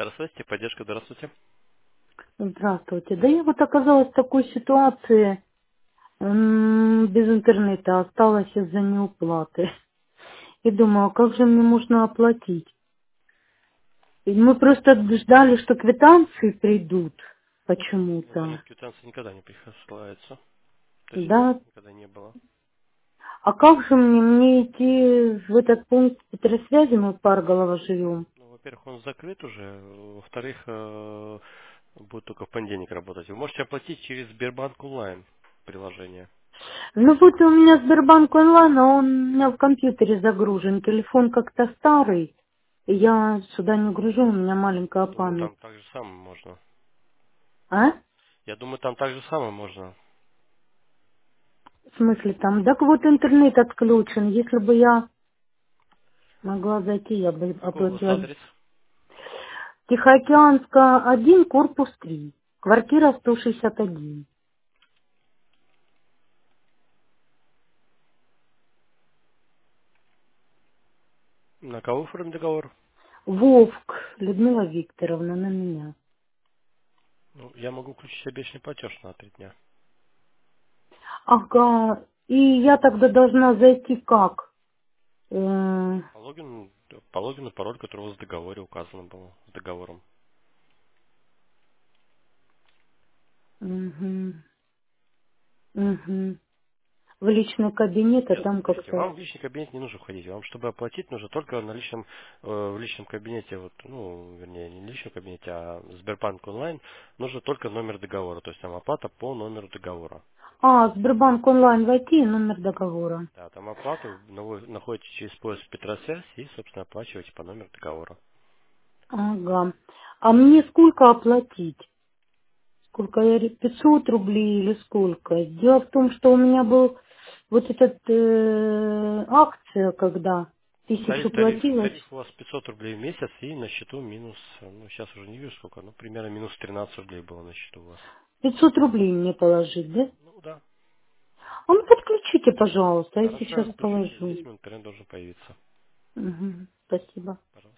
Здравствуйте, поддержка, здравствуйте. Здравствуйте. Да я вот оказалась в такой ситуации, без интернета осталась из-за неуплаты. И думаю, а как же мне можно оплатить? И мы просто ждали, что квитанции придут Ну, до почему-то. нас квитанции никогда не присылается. То есть их Да. никогда не было. А как же мне идти в этот пункт Петросвязи, мы в Парголово живем? Ну, во-первых, он закрыт уже. Во-вторых, будет только в понедельник работать. Вы можете оплатить через Сбербанк онлайн приложение. Ну вот у меня Сбербанк онлайн, а он у меня в компьютере загружен. Телефон как-то старый. И я сюда не гружу, у меня маленькая Я думаю, память. там так же самое можно. А? Я думаю, там так же самое можно. В смысле там? Так вот интернет отключен. Если бы я могла зайти, я бы Какой у вас оплатила. адрес? Тихоокеанская, 1, корпус 3. Квартира 161. На кого оформим договор? Вовк. Людмила Викторовна на меня. Ну, я могу включить обещанный платеж на 3 дня. Ага. И я тогда должна зайти как? Э, По логину, пароль, который у вас в договоре указано было, с договором. мгм, мгм. В личный кабинет, а Нет, там смотрите, как-то... вам в личный кабинет не нужно входить. Вам, чтобы оплатить, нужно только в личном кабинете, вот, ну, вернее, не в личном кабинете, а в Сбербанк онлайн, нужно только номер договора, то есть там оплата по номеру договора. А, Сбербанк онлайн войти и номер договора. Да, там оплату находите через поиск Петросвязь и, собственно, оплачиваете по номеру договора. Ага. А мне сколько оплатить? Сколько я, 500 рублей или сколько? Дело в том, что у меня был вот этот акция, когда тысячу платилось. Тариф у вас 500 рублей в месяц и на счету минус, ну, сейчас уже не вижу сколько, ну, примерно минус 13 рублей было на счету у вас. 500 рублей мне положить, да? Ну, да. А ну подключите, пожалуйста, я Хорошо, я сейчас включу, через положу. 10 минут интернет должен появиться. Мгм. Спасибо. Пожалуйста.